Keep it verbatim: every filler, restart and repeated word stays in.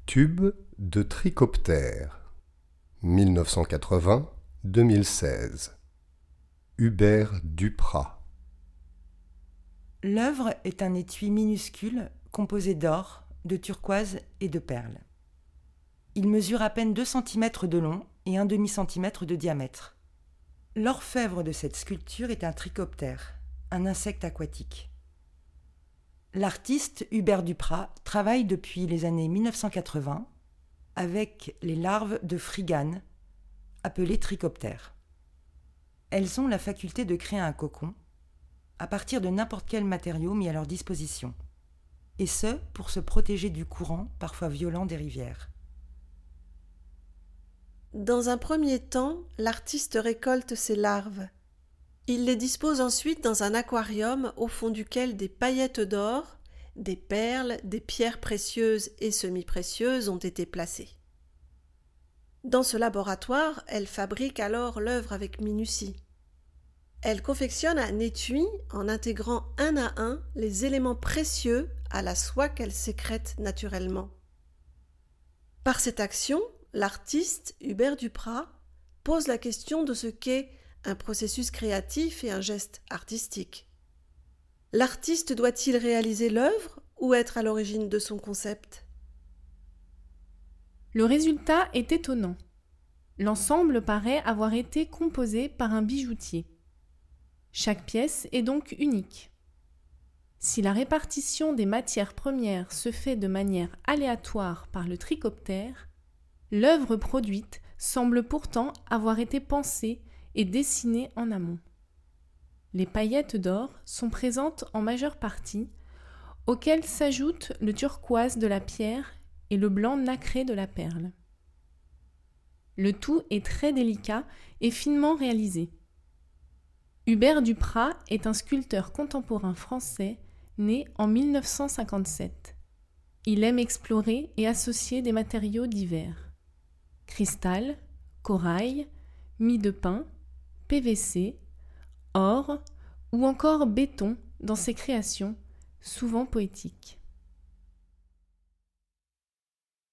Tube de trichoptère, mille neuf cent quatre-vingts à deux mille seize. Hubert Duprat. L'œuvre est un étui minuscule composé d'or, de turquoise et de perles. Il mesure à peine deux centimètres de long et un demi-centimètre de diamètre. L'orfèvre de cette sculpture est un trichoptère, un insecte aquatique. L'artiste Hubert Duprat travaille depuis les années mille neuf cent quatre-vingts avec les larves de frigane, appelées trichoptères. Elles ont la faculté de créer un cocon à partir de n'importe quel matériau mis à leur disposition, et ce pour se protéger du courant parfois violent des rivières. Dans un premier temps, l'artiste récolte ces larves. Il les dispose ensuite dans un aquarium au fond duquel des paillettes d'or, des perles, des pierres précieuses et semi-précieuses ont été placées. Dans ce laboratoire, elle fabrique alors l'œuvre avec minutie. Elle confectionne un étui en intégrant un à un les éléments précieux à la soie qu'elle sécrète naturellement. Par cette action, l'artiste Hubert Duprat pose la question de ce qu'est un processus créatif et un geste artistique. L'artiste doit-il réaliser l'œuvre ou être à l'origine de son concept ? Le résultat est étonnant. L'ensemble paraît avoir été composé par un bijoutier. Chaque pièce est donc unique. Si la répartition des matières premières se fait de manière aléatoire par le trichoptère, l'œuvre produite semble pourtant avoir été pensée et dessinée en amont. Les paillettes d'or sont présentes en majeure partie, auxquelles s'ajoutent le turquoise de la pierre et le blanc nacré de la perle. Le tout est très délicat et finement réalisé. Hubert Duprat est un sculpteur contemporain français né en mille neuf cent cinquante-sept. Il aime explorer et associer des matériaux divers. Cristal, corail, mie de pin, P V C, or ou encore béton dans ses créations, souvent poétiques.